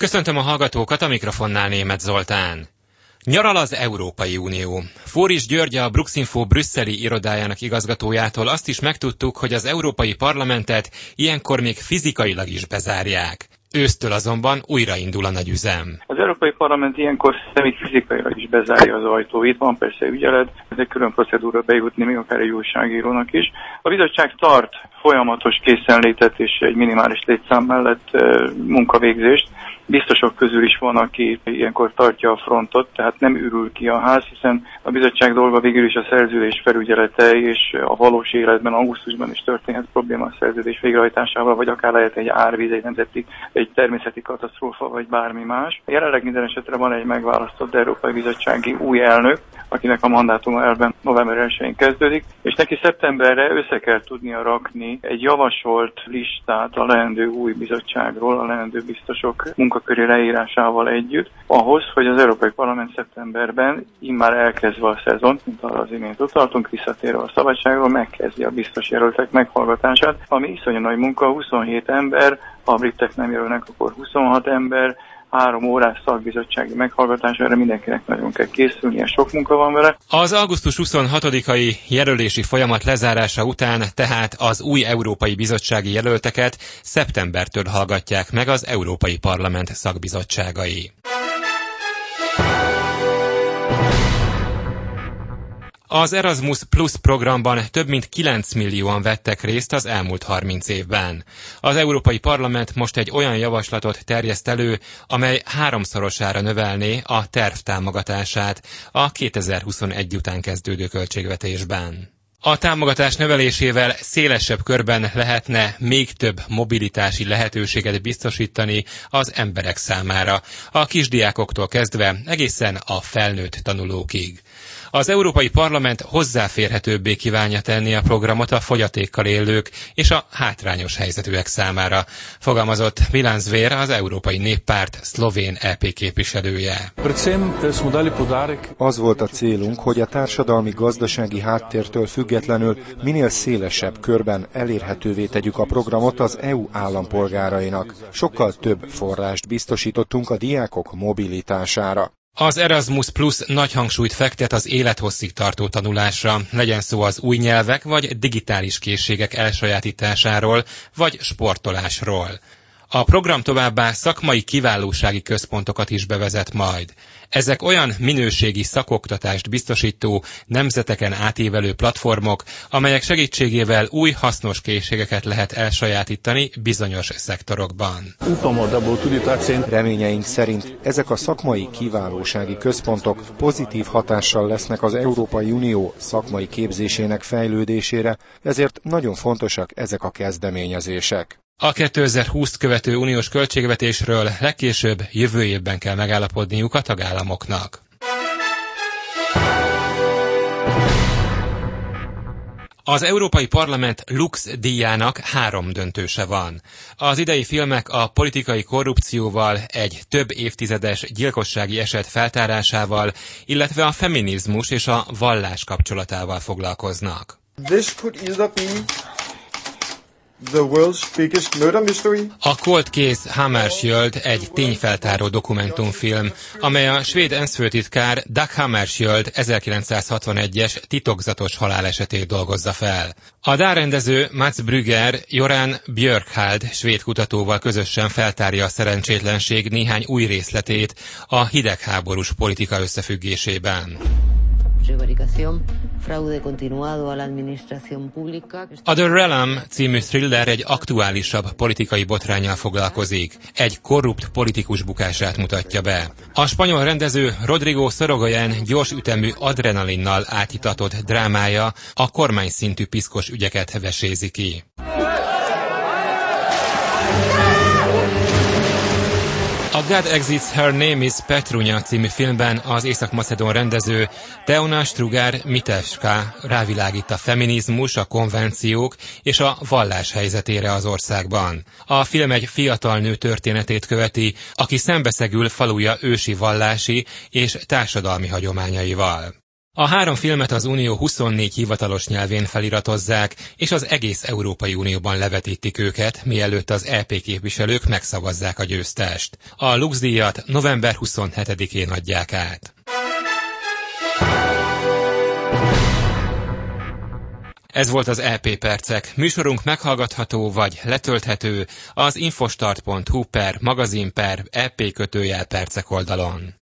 Köszöntöm a hallgatókat, a mikrofonnál Németh Zoltán. Nyaral az Európai Unió. Fóris György, a Bruxinfo brüsszeli irodájának igazgatójától azt is megtudtuk, hogy az Európai Parlamentet ilyenkor még fizikailag is bezárják. Ősztől azonban újraindul a nagy üzem. Az Európai Parlament ilyenkor fizikailag is bezárja az ajtóit, van persze ügyelet, ez egy külön procedúra bejutni, még akár egy újságírónak is. A bizottság tart folyamatos készenlétet és egy minimális létszám mellett munkavégzést. Biztosok közül is van, aki ilyenkor tartja a frontot, tehát nem ürül ki a ház, hiszen a bizottság dolga végül is a szerződés felügyelete, és a valós életben, augusztusban is történhet probléma a szerződés végrehajtásával, vagy akár lehet egy árvíz, egy természeti katasztrófa, vagy bármi más. Jelenleg minden esetre van egy megválasztott Európai Bizottsági új elnök, akinek a mandátuma elben november 1-én kezdődik, és neki szeptemberre össze kell tudnia rakni egy javasolt listát a leendő új bizottságról, a leendő biztosok munkaköri leírásával együtt, ahhoz, hogy az Európai Parlament szeptemberben, immár elkezdve a szezont, mint arra az imént utaltunk, visszatérve a szabadságról, megkezdi a biztos jelöltek meghallgatását, ami iszonyú nagy munka, 27 ember, ha a britek nem jelölnek, akkor 26 ember, 3 órás szakbizottsági meghallgatására mindenkinek nagyon kell készülnie, sok munka van vele. Az augusztus 26-ai jelölési folyamat lezárása után tehát az új Európai Bizottsági jelölteket szeptembertől hallgatják meg az Európai Parlament szakbizottságai. Az Erasmus Plus programban több mint 9 millióan vettek részt az elmúlt 30 évben. Az Európai Parlament most egy olyan javaslatot terjeszt elő, amely 3-szorosára növelné a terv támogatását a 2021 után kezdődő költségvetésben. A támogatás növelésével szélesebb körben lehetne még több mobilitási lehetőséget biztosítani az emberek számára, a kisdiákoktól kezdve egészen a felnőtt tanulókig. Az Európai Parlament hozzáférhetőbbé kívánja tenni a programot a fogyatékkal élők és a hátrányos helyzetűek számára, fogalmazott Milan Zver, az Európai Néppárt szlovén EP képviselője. Az volt a célunk, hogy a társadalmi-gazdasági háttértől függetlenül minél szélesebb körben elérhetővé tegyük a programot az EU állampolgárainak. Sokkal több forrást biztosítottunk a diákok mobilitására. Az Erasmus Plus nagy hangsúlyt fektet az élethosszig tartó tanulásra, legyen szó az új nyelvek vagy digitális készségek elsajátításáról, vagy sportolásról. A program továbbá szakmai kiválósági központokat is bevezet majd. Ezek olyan minőségi szakoktatást biztosító, nemzeteken átívelő platformok, amelyek segítségével új hasznos készségeket lehet elsajátítani bizonyos szektorokban. Reményeink szerint ezek a szakmai kiválósági központok pozitív hatással lesznek az Európai Unió szakmai képzésének fejlődésére, ezért nagyon fontosak ezek a kezdeményezések. A 2020-t követő uniós költségvetésről legkésőbb jövő évben kell megállapodniuk a tagállamoknak. Az Európai Parlament Lux díjának 3 döntőse van. Az idei filmek a politikai korrupcióval, egy több évtizedes gyilkossági eset feltárásával, illetve a feminizmus és a vallás kapcsolatával foglalkoznak. This could either be the world's biggest murder mystery. A Cold Case Hammarskjöld egy tényfeltáró dokumentumfilm, amely a svéd ENSZ főtitkár Dag Hammarskjöld 1961-es titokzatos halálesetét dolgozza fel. A dálrendező Mats Brügger Joran Björkhald svéd kutatóval közösen feltárja a szerencsétlenség néhány új részletét a hidegháborús politika összefüggésében. A The Realm című thriller egy aktuálisabb politikai botránnyal foglalkozik. Egy korrupt politikus bukását mutatja be. A spanyol rendező Rodrigo Sorogoyen gyors ütemű adrenalinnal átitatott drámája a kormányszintű piszkos ügyeket vesézi ki. A God Exits Her Name is Petrunya című filmben az észak-macedón rendező Teona Strugar Mitevska rávilágít a feminizmus, a konvenciók és a vallás helyzetére az országban. A film egy fiatal nő történetét követi, aki szembeszegül faluja ősi vallási és társadalmi hagyományaival. A 3 filmet az Unió 24 hivatalos nyelvén feliratozzák, és az egész Európai Unióban levetítik őket, mielőtt az EP képviselők megszavazzák a győztest. A Lux-díjat november 27-én adják át. Ez volt az EP Percek. Műsorunk meghallgatható vagy letölthető az infostart.hu/magazin/EP Percek oldalon.